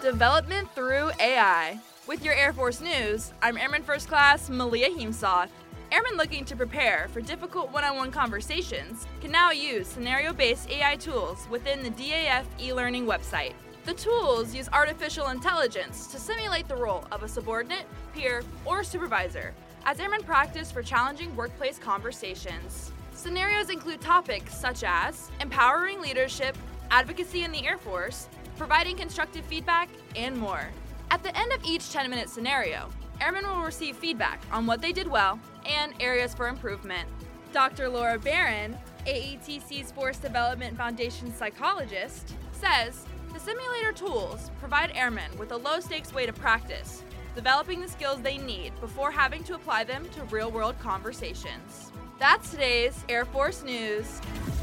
Development through AI. With your Air Force news, I'm Airman First Class Malia Heemsoth. Airmen looking to prepare for difficult one-on-one conversations can now use scenario-based AI tools within the DAF e-learning website. The tools use artificial intelligence to simulate the role of a subordinate, peer, or supervisor as airmen practice for challenging workplace conversations. Scenarios include topics such as empowering leadership, advocacy in the Air Force, providing constructive feedback, and more. At the end of each 10-minute scenario, airmen will receive feedback on what they did well and areas for improvement. Dr. Laura Barron, AETC's Force Development Foundation psychologist, says the simulator tools provide airmen with a low-stakes way to practice, developing the skills they need before having to apply them to real-world conversations. That's today's Air Force News.